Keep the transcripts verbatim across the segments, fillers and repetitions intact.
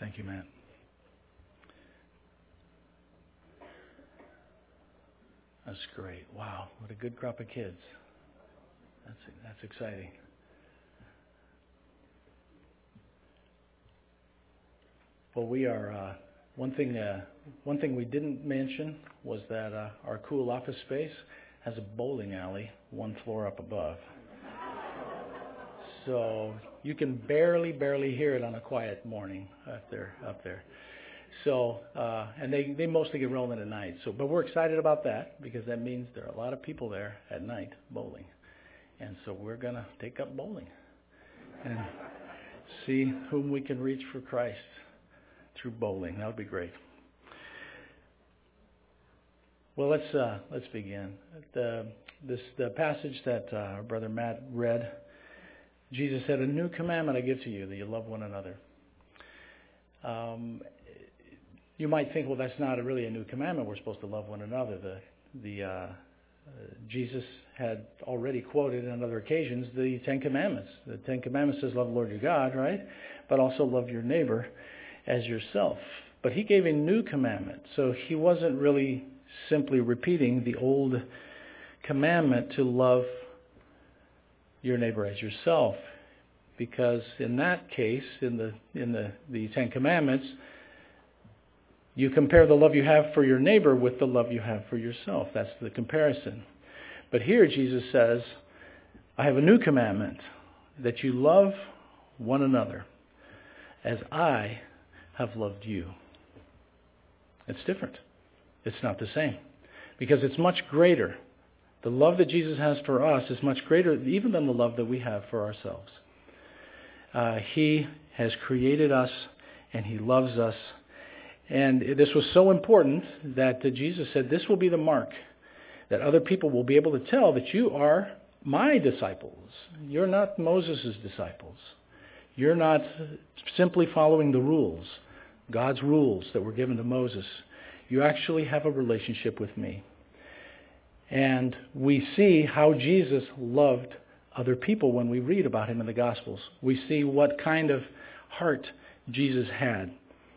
Thank you, Matt. That's great. Wow, what a good crop of kids. That's that's exciting. Well, we are. Uh, one thing. Uh, one thing we didn't mention was that uh, our cool office space has a bowling alley one floor up above. So you can barely, barely hear it on a quiet morning up there. Up there. So, uh, and they, they mostly get rolling at night. So, but we're excited about that because that means there are a lot of people there at night bowling. And so we're going to take up bowling and see whom we can reach for Christ through bowling. That would be great. Well, let's uh, let's begin. The this the passage that uh, our brother Matt read. Jesus said, "A new commandment I give to you, that you love one another." Um, you might think, well, that's not a really a new commandment. We're supposed to love one another. The the uh, uh, Jesus had already quoted on other occasions the Ten Commandments. The Ten Commandments says, "Love the Lord your God," right? But also love your neighbor as yourself. But he gave a new commandment, so he wasn't really simply repeating the old commandment to love your neighbor as yourself, because in that case, in the in the, the Ten Commandments, you compare the love you have for your neighbor with the love you have for yourself. That's the comparison. But here Jesus says, "I have a new commandment, that you love one another as I have loved you." It's different. It's not the same, because it's much greater. The love that Jesus has for us is much greater even than the love that we have for ourselves. Uh, he has created us, and He loves us. And this was so important that uh, Jesus said, "This will be the mark that other people will be able to tell that you are my disciples. You're not Moses' disciples. You're not simply following the rules, God's rules that were given to Moses. You actually have a relationship with me." And we see how Jesus loved other people when we read about Him in the Gospels. We see what kind of heart Jesus had.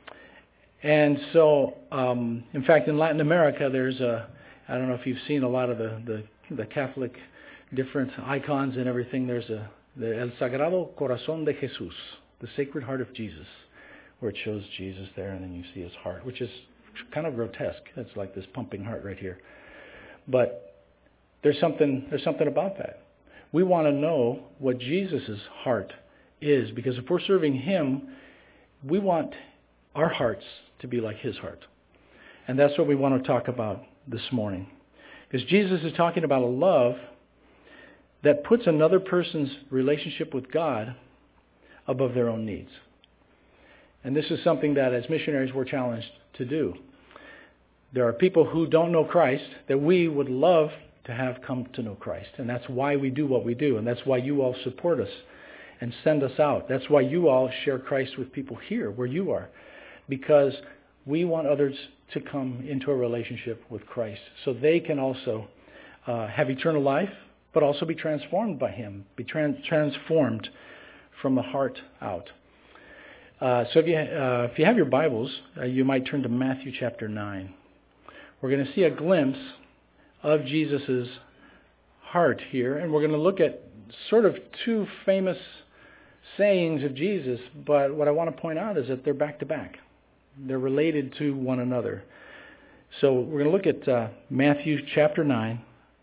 And so, um, in fact, in Latin America, there's a, I don't know if you've seen a lot of the, the, the Catholic different icons and everything. There's a, the El Sagrado Corazón de Jesús, the Sacred Heart of Jesus, where it shows Jesus there, and then you see His heart, which is kind of grotesque. It's like this pumping heart right here. But there's something there's something about that. We want to know what Jesus' heart is, because if we're serving Him, we want our hearts to be like His heart. And that's what we want to talk about this morning. Because Jesus is talking about a love that puts another person's relationship with God above their own needs. And this is something that as missionaries we're challenged to do. There are people who don't know Christ that we would love to have come to know Christ. And that's why we do what we do. And that's why you all support us and send us out. That's why you all share Christ with people here where you are. Because we want others to come into a relationship with Christ so they can also uh, have eternal life, but also be transformed by Him, be trans- transformed from the heart out. Uh, so if you, uh, if you have your Bibles, uh, you might turn to Matthew chapter nine. We're going to see a glimpse of Jesus' heart here, and we're going to look at sort of two famous sayings of Jesus, but what I want to point out is that they're back-to-back. They're related to one another. So we're going to look at uh, Matthew chapter nine,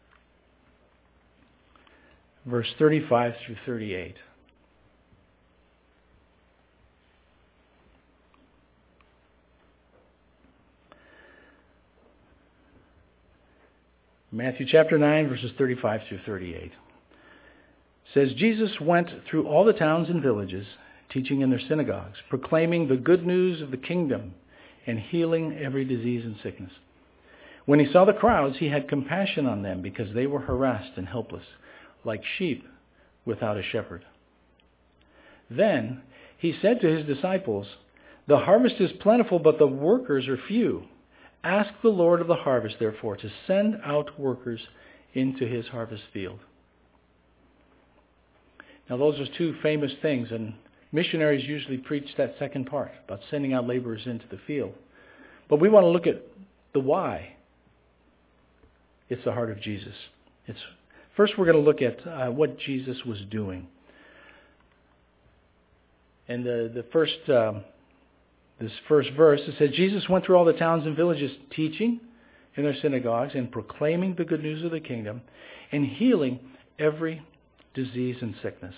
verse thirty-five through thirty-eight. Matthew chapter nine, verses thirty-five through thirty-eight. It says, "Jesus went through all the towns and villages, teaching in their synagogues, proclaiming the good news of the kingdom, and healing every disease and sickness. When He saw the crowds, He had compassion on them, because they were harassed and helpless, like sheep without a shepherd. Then He said to His disciples, 'The harvest is plentiful, but the workers are few. Ask the Lord of the harvest, therefore, to send out workers into His harvest field.'" Now those are two famous things, and Missionaries usually preach that second part about sending out laborers into the field. But we want to look at the why. It's the heart of Jesus. It's first we're going to look at uh, what Jesus was doing. And the the first um, this first verse, it says, Jesus went through all the towns and villages teaching in their synagogues and proclaiming the good news of the kingdom and healing every disease and sickness.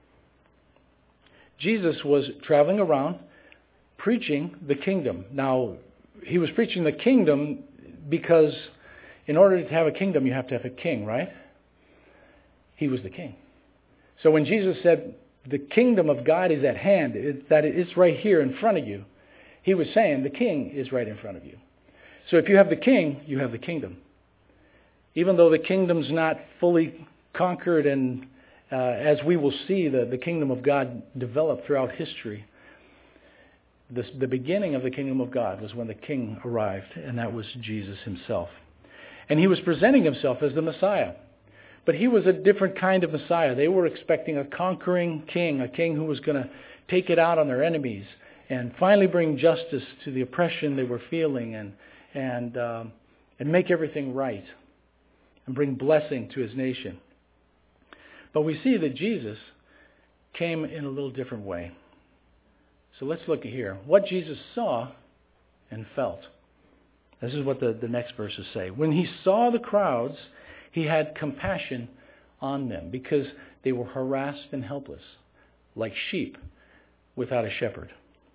Jesus was traveling around preaching the kingdom. Now, he was preaching the kingdom because in order to have a kingdom, you have to have a king, right? He was the king. So when Jesus said, the kingdom of God is at hand, it, that it's right here in front of you, he was saying the king is right in front of you. So if you have the king, you have the kingdom. Even though the kingdom's not fully conquered and uh, as we will see the, the kingdom of God develop throughout history, this, the beginning of the kingdom of God was when the king arrived, and that was Jesus himself. And he was presenting himself as the Messiah. But he was a different kind of Messiah. They were expecting a conquering king, a king who was going to take it out on their enemies and finally bring justice to the oppression they were feeling and and um, and make everything right and bring blessing to his nation. But we see that Jesus came in a little different way. So let's look at here. What Jesus saw and felt. This is what the, the next verses say. When he saw the crowds, he had compassion on them because they were harassed and helpless, like sheep without a shepherd.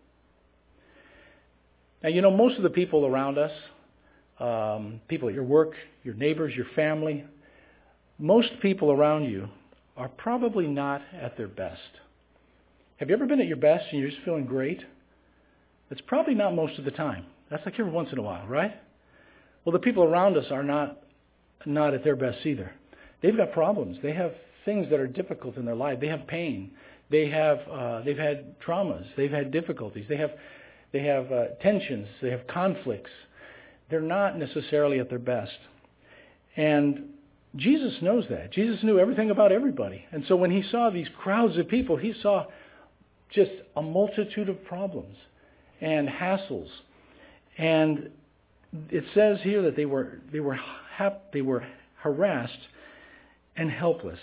Now, you know, most of the people around us, um, people at your work, your neighbors, your family, most people around you are probably not at their best. Have you ever been at your best and you're just feeling great? That's probably not most of the time. That's like every once in a while, right? Well, the people around us are not not at their best either. They've got problems. They have things that are difficult in their life. They have pain. They have uh, they've had traumas. They've had difficulties. They have they have uh, tensions. They have conflicts. They're not necessarily at their best. And Jesus knows that. Jesus knew everything about everybody. And so when he saw these crowds of people, he saw just a multitude of problems and hassles. And it says here that they were they were they were harassed and helpless.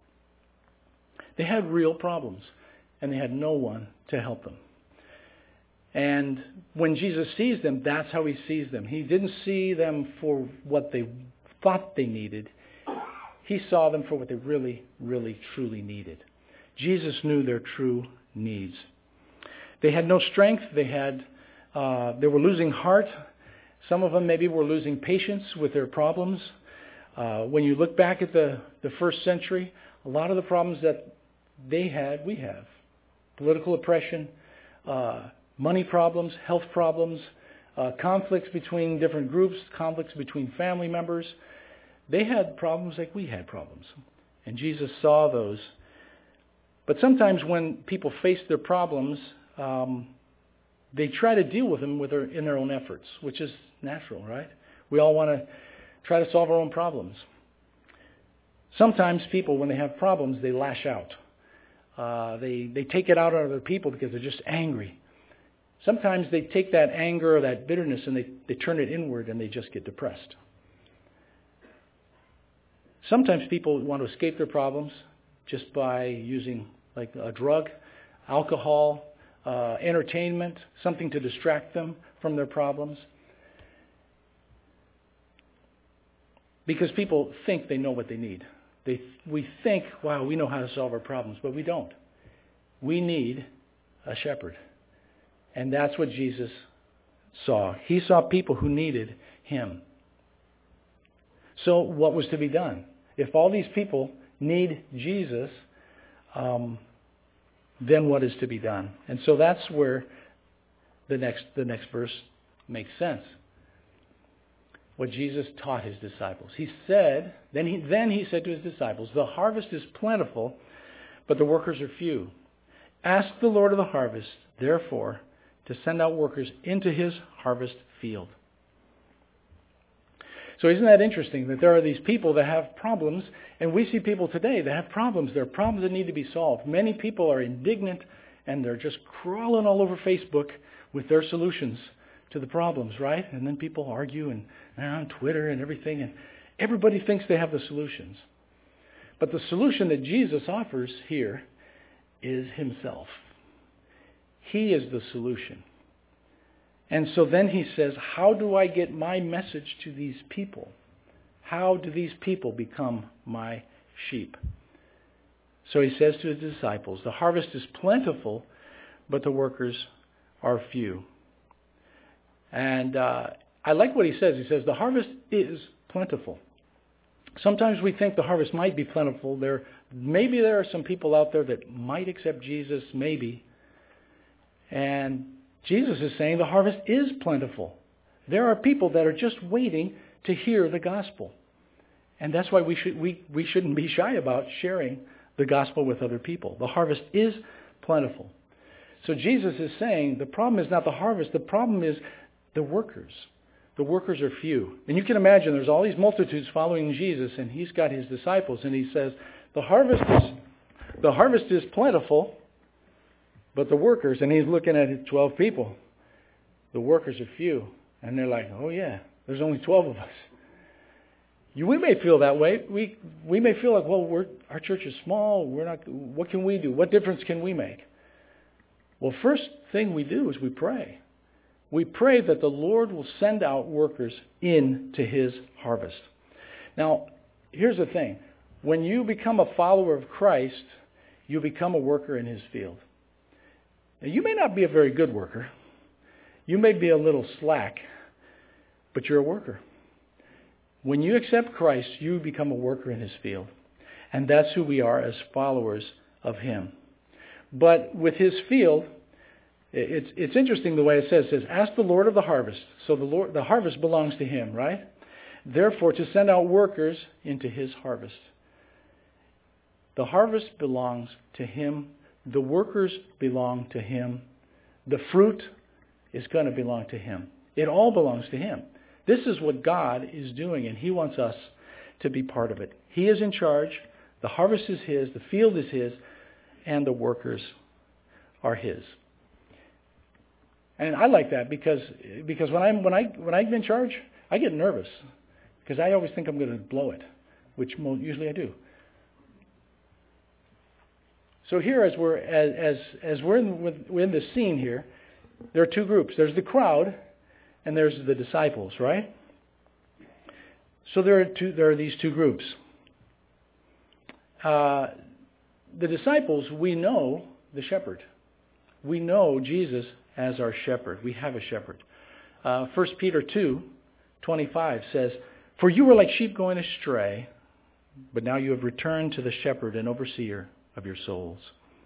They had real problems, and they had no one to help them. And when Jesus sees them, that's how he sees them. He didn't see them for what they thought they needed. He saw them for what they really, really, truly needed. Jesus knew their true needs. They had no strength. They had, uh, they were losing heart. Some of them maybe were losing patience with their problems. Uh, when you look back at the, the first century, a lot of the problems that they had, we have. Political oppression, uh, money problems, health problems, uh, conflicts between different groups, conflicts between family members. They had problems like we had problems. And Jesus saw those. But sometimes when people face their problems, um, they try to deal with them with their, in their own efforts, which is natural, right? We all want to try to solve our own problems. Sometimes people, when they have problems, they lash out. Uh, they, they take it out on other people because they're just angry. Sometimes they take that anger or that bitterness and they, they turn it inward and they just get depressed. Sometimes people want to escape their problems just by using like a drug, alcohol, uh, entertainment, something to distract them from their problems. Because people think they know what they need. They, we think, wow, we know how to solve our problems, but we don't. We need a shepherd. And that's what Jesus saw. He saw people who needed him. So what was to be done? If all these people need Jesus, um, then what is to be done? And so that's where the next the next verse makes sense. What Jesus taught his disciples. He said, then he then he said to his disciples, the harvest is plentiful, but the workers are few. Ask the Lord of the harvest, therefore, to send out workers into his harvest field. So isn't that interesting that there are these people that have problems, and we see people today that have problems. There are problems that need to be solved. Many people are indignant and they're just crawling all over Facebook with their solutions to the problems, right? And then people argue, and they're on Twitter and everything, and everybody thinks they have the solutions. But the solution that Jesus offers here is himself. He is the solution. And so then he says, how do I get my message to these people? How do these people become my sheep? So he says to his disciples, the harvest is plentiful, but the workers are few. And uh, I like what he says. He says, the harvest is plentiful. Sometimes we think the harvest might be plentiful. There, maybe there are some people out there that might accept Jesus, maybe. And Jesus is saying the harvest is plentiful. There are people that are just waiting to hear the gospel. And that's why we should we, we shouldn't be shy about sharing the gospel with other people. The harvest is plentiful. So Jesus is saying the problem is not the harvest. The problem is the workers. The workers are few. And you can imagine there's all these multitudes following Jesus, and he's got his disciples, and he says, the harvest is the harvest is plentiful, but the workers, and he's looking at twelve people, the workers are few. And they're like, oh yeah, there's only twelve of us. You, we may feel that way. We we may feel like, well, we're, our church is small. We're not. What can we do? What difference can we make? Well, first thing we do is we pray. We pray that the Lord will send out workers into his harvest. Now, here's the thing. When you become a follower of Christ, you become a worker in his field. Now, you may not be a very good worker. You may be a little slack, but you're a worker. When you accept Christ, you become a worker in his field. And that's who we are as followers of him. But with his field, it's it's interesting the way it says, it says, ask the Lord of the harvest. So the Lord, the harvest belongs to him, right? Therefore, to send out workers into his harvest. The harvest belongs to him. The workers belong to him. The fruit is going to belong to him. It all belongs to him. This is what God is doing, and he wants us to be part of it. He is in charge. The harvest is his. The field is his. And the workers are his. And I like that because because when I'm when I when I'm in charge, I get nervous because I always think I'm going to blow it, which usually I do. So here, as we're as as, as we're in, we're in the scene here, there are two groups. There's the crowd, and there's the disciples, right? So there are two. There are these two groups. Uh, the disciples, we know the shepherd. We know Jesus as our shepherd. We have a shepherd. Uh, First Peter two twenty-five says, "For you were like sheep going astray, but now you have returned to the shepherd and overseer of your souls."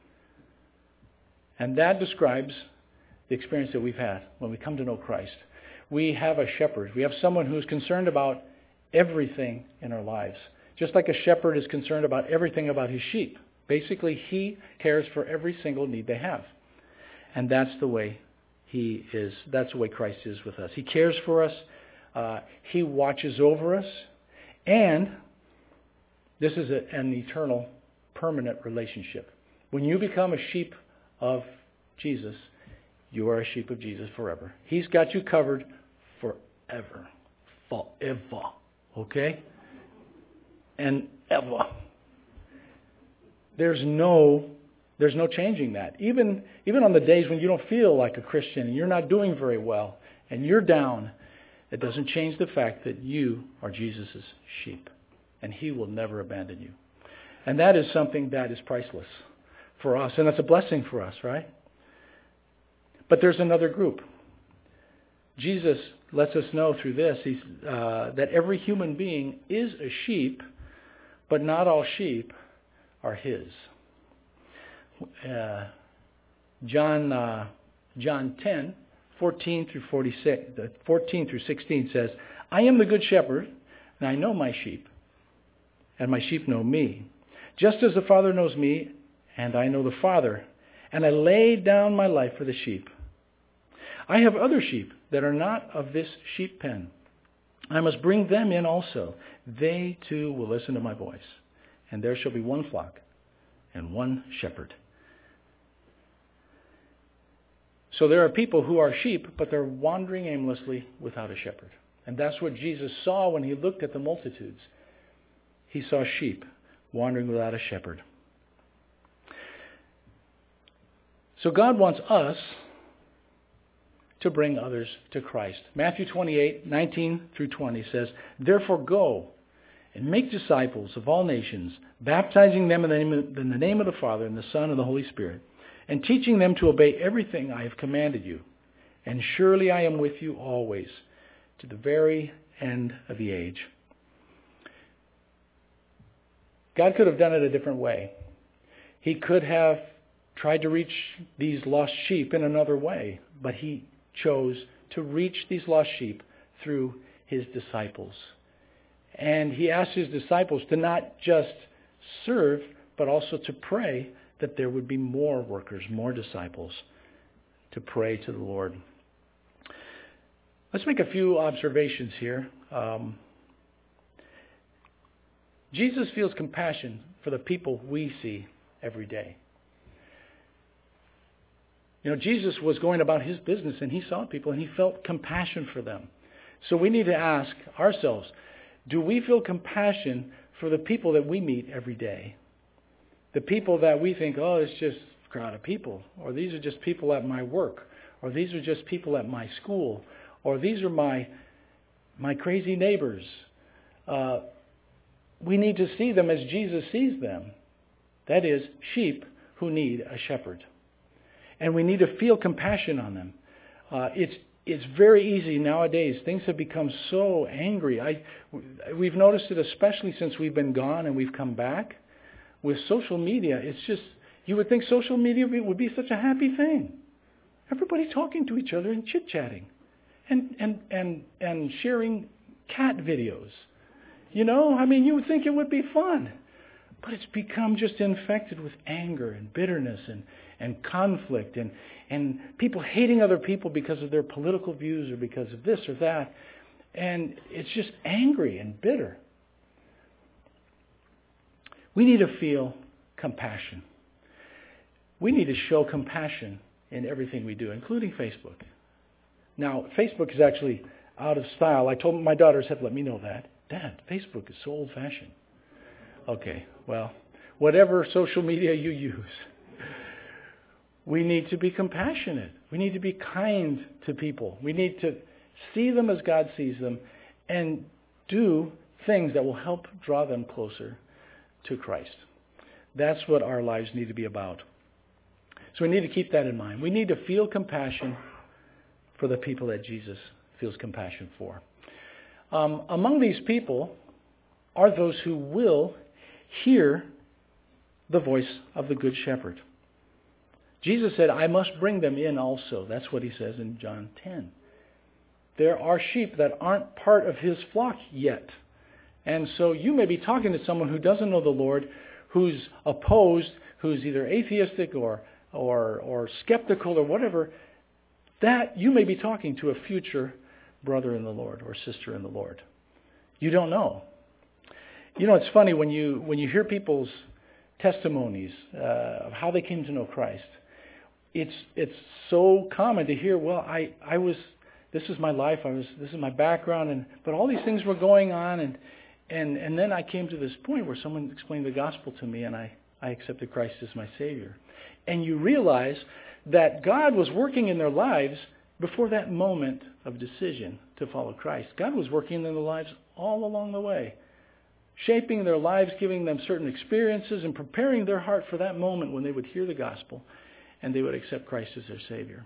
And that describes the experience that we've had when we come to know Christ. We have a shepherd. We have someone who is concerned about everything in our lives. Just like a shepherd is concerned about everything about his sheep. Basically, he cares for every single need they have. And that's the way he is. That's the way Christ is with us. He cares for us. Uh, he watches over us. And this is a, an eternal, permanent relationship. When you become a sheep of Jesus, you are a sheep of Jesus forever. He's got you covered forever. Forever. Okay? And ever. There's no there's no changing that. Even even on the days when you don't feel like a Christian and you're not doing very well and you're down, it doesn't change the fact that you are Jesus' sheep. And he will never abandon you. And that is something that is priceless for us. And that's a blessing for us, right? But there's another group. Jesus lets us know through this he's, uh, that every human being is a sheep, but not all sheep are his. Uh, John uh, John ten, fourteen through forty-six, fourteen through sixteen says, "I am the good shepherd, and I know my sheep, and my sheep know me, just as the Father knows me, and I know the Father, and I lay down my life for the sheep. I have other sheep that are not of this sheep pen. I must bring them in also. They too will listen to my voice, and there shall be one flock and one shepherd." So there are people who are sheep, but they're wandering aimlessly without a shepherd. And that's what Jesus saw when he looked at the multitudes. He saw sheep wandering without a shepherd. So God wants us to bring others to Christ. Matthew twenty-eight, nineteen through twenty says, "Therefore go and make disciples of all nations, baptizing them in the name of, in the name of the Father and the Son and the Holy Spirit, and teaching them to obey everything I have commanded you. And surely I am with you always, to the very end of the age." God could have done it a different way. He could have tried to reach these lost sheep in another way, but he chose to reach these lost sheep through his disciples. And he asked his disciples to not just serve, but also to pray that there would be more workers, more disciples, to pray to the Lord. Let's make a few observations here. Um, Jesus feels compassion for the people we see every day. You know, Jesus was going about his business and he saw people and he felt compassion for them. So we need to ask ourselves, do we feel compassion for the people that we meet every day? The people that we think, oh, it's just a crowd of people. Or these are just people at my work. Or these are just people at my school. Or these are my my crazy neighbors. Uh, we need to see them as Jesus sees them. That is, sheep who need a shepherd. And we need to feel compassion on them. Uh, it's it's very easy nowadays. Things have become so angry. I, we've noticed it especially since we've been gone and we've come back. With social media, it's just, you would think social media would be such a happy thing. Everybody talking to each other and chit-chatting. And, and, and, and sharing cat videos. You know, I mean, you would think it would be fun. But it's become just infected with anger and bitterness and, and conflict and, and people hating other people because of their political views or because of this or that. And it's just angry and bitter. We need to feel compassion. We need to show compassion in everything we do, including Facebook. Now, Facebook is actually out of style. I told my daughters have let me know that. Dad, Facebook is so old-fashioned. Okay, well, whatever social media you use, we need to be compassionate. We need to be kind to people. We need to see them as God sees them and do things that will help draw them closer to Christ. That's what our lives need to be about. So we need to keep that in mind. We need to feel compassion for the people that Jesus feels compassion for. Um, among these people are those who will hear the voice of the Good Shepherd. Jesus said, I must bring them in also. That's what he says in John ten. There are sheep that aren't part of his flock yet. And so you may be talking to someone who doesn't know the Lord, who's opposed, who's either atheistic or, or, or skeptical or whatever. That you may be talking to a future brother in the Lord or sister in the Lord. You don't know. You know, it's funny when you when you hear people's testimonies uh, of how they came to know Christ. It's it's so common to hear, well, I, I was, this is my life, I was, this is my background, and but all these things were going on, and and and then I came to this point where someone explained the gospel to me, and I, I accepted Christ as my Savior. And you realize that God was working in their lives before that moment of decision to follow Christ. God was working in their lives all along the way, shaping their lives, giving them certain experiences, and preparing their heart for that moment when they would hear the gospel and they would accept Christ as their Savior.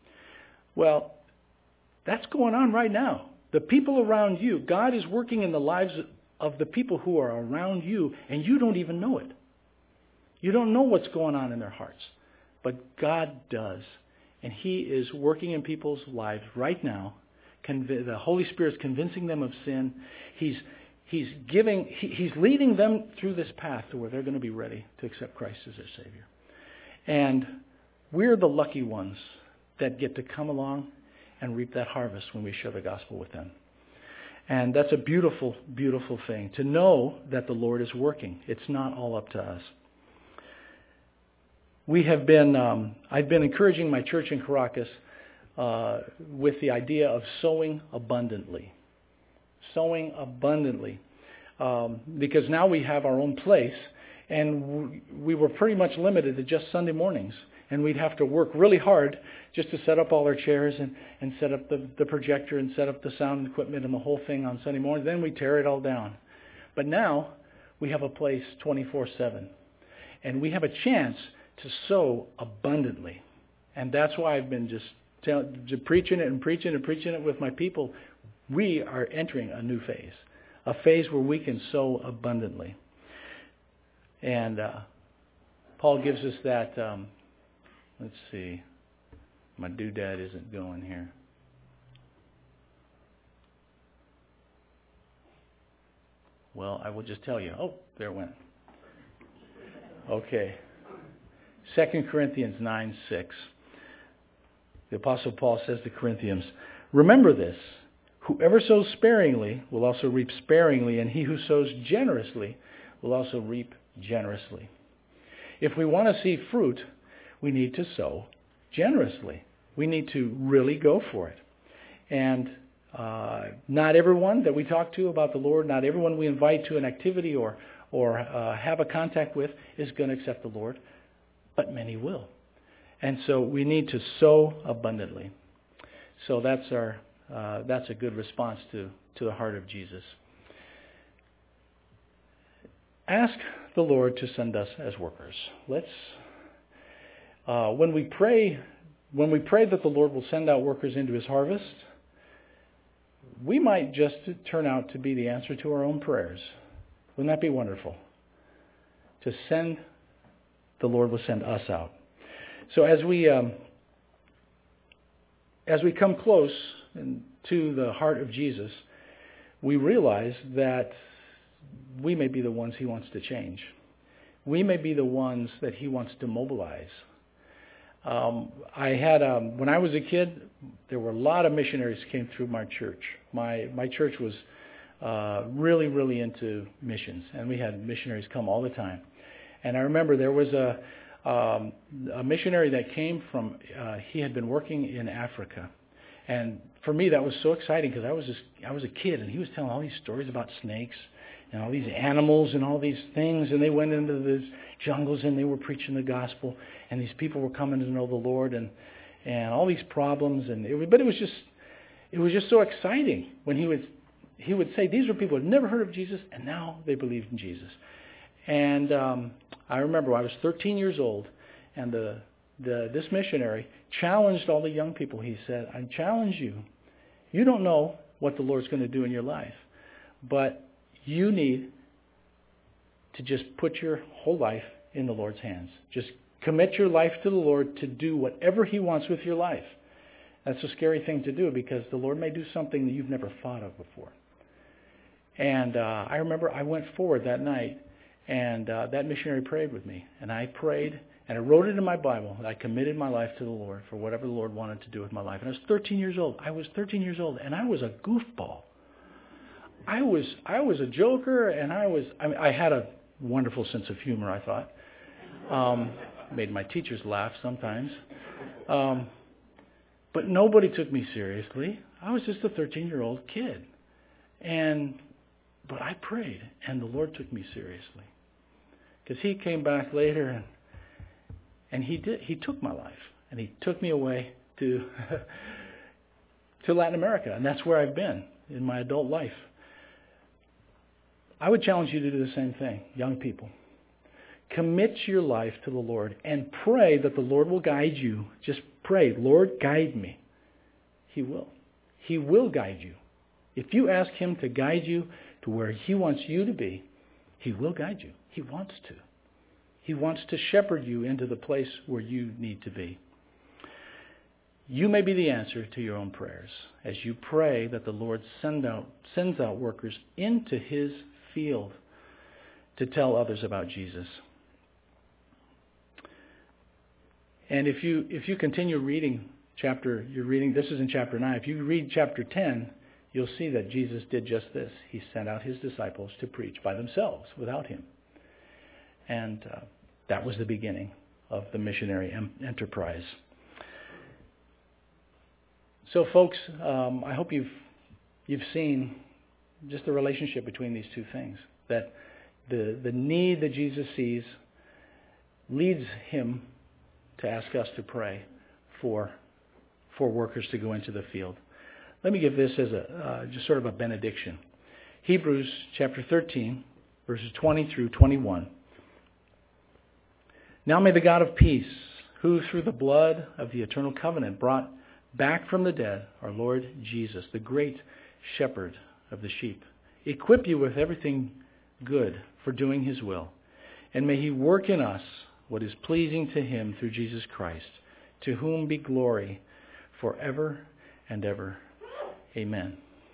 Well, that's going on right now. The people around you, God is working in the lives of the people who are around you, and you don't even know it. You don't know what's going on in their hearts. But God does. And he is working in people's lives right now. Conv- the Holy Spirit is convincing them of sin. He's He's giving. He, he's leading them through this path to where they're going to be ready to accept Christ as their Savior. And we're the lucky ones that get to come along and reap that harvest when we share the gospel with them. And that's a beautiful, beautiful thing, to know that the Lord is working. It's not all up to us. we have been, um, I've been encouraging my church in Caracas uh, with the idea of sowing abundantly. Sowing abundantly. Um, because now we have our own place, and we were pretty much limited to just Sunday mornings. And we'd have to work really hard just to set up all our chairs and, and set up the, the projector and set up the sound equipment and the whole thing on Sunday morning. Then we tear it all down. But now we have a place twenty-four seven. And we have a chance to sow abundantly. And that's why I've been just, tell, just preaching it and preaching and preaching it with my people. We are entering a new phase. A phase where we can sow abundantly. And uh, Paul gives us that... Um, Let's see. My doodad isn't going here. Well, I will just tell you. Oh, there it went. Okay. Second Corinthians nine six. The Apostle Paul says to Corinthians, "Remember this, whoever sows sparingly will also reap sparingly, and he who sows generously will also reap generously." If we want to see fruit, we need to sow generously. We need to really go for it. And uh, not everyone that we talk to about the Lord, not everyone we invite to an activity or or uh, have a contact with is going to accept the Lord, but many will. And so we need to sow abundantly. So that's our uh, that's a good response to, to the heart of Jesus. Ask the Lord to send us as workers. Let's Uh, when we pray, when we pray that the Lord will send out workers into His harvest, we might just turn out to be the answer to our own prayers. Wouldn't that be wonderful? To send, the Lord will send us out. So as we um, as we come close to the heart of Jesus, we realize that we may be the ones He wants to change. We may be the ones that He wants to mobilize. Um, I had, um, when I was a kid, there were a lot of missionaries came through my church. My my church was uh, really, really into missions, and we had missionaries come all the time. And I remember there was a um, a missionary that came from. Uh, he had been working in Africa, and for me that was so exciting because I was just, I was a kid, and he was telling all these stories about snakes and all these animals and all these things, and they went into these jungles and they were preaching the gospel, and these people were coming to know the Lord, and and all these problems, and it, but it was just it was just so exciting when he would he would say these were people who had never heard of Jesus, and now they believed in Jesus. And um, I remember I was thirteen years old, and the the this missionary challenged all the young people. He said, "I challenge you. You don't know what the Lord's going to do in your life, but you need to just put your whole life in the Lord's hands. Just commit your life to the Lord to do whatever He wants with your life." That's a scary thing to do because the Lord may do something that you've never thought of before. And uh, I remember I went forward that night, and uh, that missionary prayed with me. And I prayed, and I wrote it in my Bible that I committed my life to the Lord for whatever the Lord wanted to do with my life. And I was thirteen years old. I was thirteen years old, and I was a goofball. I was I was a joker, and I was I, mean, I had a wonderful sense of humor, I thought. Um, made my teachers laugh sometimes. Um, but nobody took me seriously. I was just a thirteen-year-old kid. And but I prayed, and the Lord took me seriously. Because He came back later, and and He did. He took my life, and He took me away to to Latin America, and that's where I've been in my adult life. I would challenge you to do the same thing, young people. Commit your life to the Lord and pray that the Lord will guide you. Just pray, "Lord, guide me." He will. He will guide you. If you ask Him to guide you to where He wants you to be, He will guide you. He wants to. He wants to shepherd you into the place where you need to be. You may be the answer to your own prayers as you pray that the Lord send out, sends out workers into His field to tell others about Jesus. And if you if you continue reading chapter, you're reading, this is in chapter nine. If you read chapter ten, you'll see that Jesus did just this. He sent out His disciples to preach by themselves, without Him. And uh, that was the beginning of the missionary em- enterprise. So, folks, um, I hope you've you've seen just the relationship between these two things. That the the need that Jesus sees leads him to ask us to pray for for workers to go into the field. Let me give this as a uh, just sort of a benediction. Hebrews chapter thirteen, verses twenty through twenty-one. Now may the God of peace, who through the blood of the eternal covenant brought back from the dead our Lord Jesus, the great shepherd of the sheep, equip you with everything good for doing his will. And may he work in us what is pleasing to him through Jesus Christ, to whom be glory forever and ever. Amen.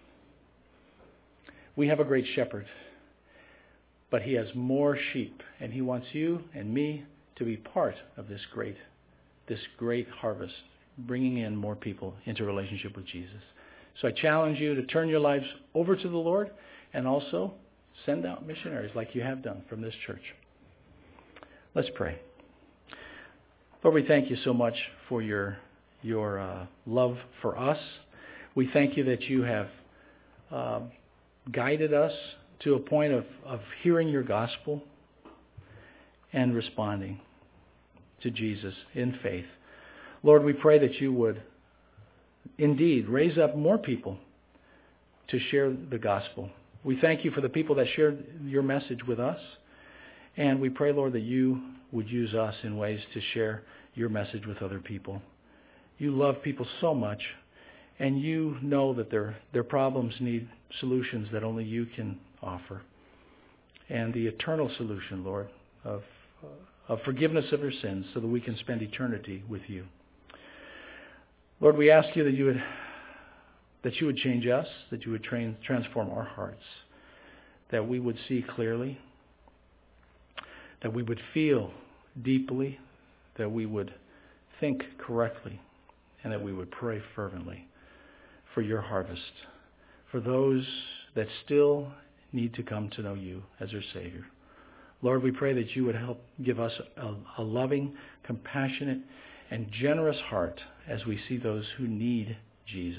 We have a great shepherd, but he has more sheep, and he wants you and me to be part of this great, this great harvest, bringing in more people into relationship with Jesus. So I challenge you to turn your lives over to the Lord and also send out missionaries like you have done from this church. Let's pray. Lord, we thank you so much for your your uh, love for us. We thank you that you have uh, guided us to a point of, of hearing your gospel and responding to Jesus in faith. Lord, we pray that you would indeed raise up more people to share the gospel. We thank you for the people that shared your message with us. And we pray, Lord, that you would use us in ways to share your message with other people. You love people so much, and you know that their their problems need solutions that only you can offer. And the eternal solution, Lord, of of forgiveness of your sins so that we can spend eternity with you. Lord, we ask you that you would that you would change us, that you would train, transform our hearts, that we would see clearly, that we would feel deeply, that we would think correctly, and that we would pray fervently for your harvest, for those that still need to come to know you as their Savior. Lord, we pray that you would help give us a, a loving, compassionate, and generous heart as we see those who need Jesus.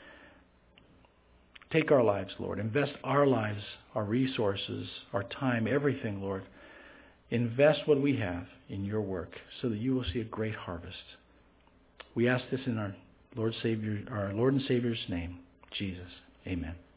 Take our lives, Lord. Invest our lives, our resources, our time, everything, Lord. Invest what we have in your work so that you will see a great harvest. We ask this in our Lord Savior, our Lord and Savior's name, Jesus. Amen.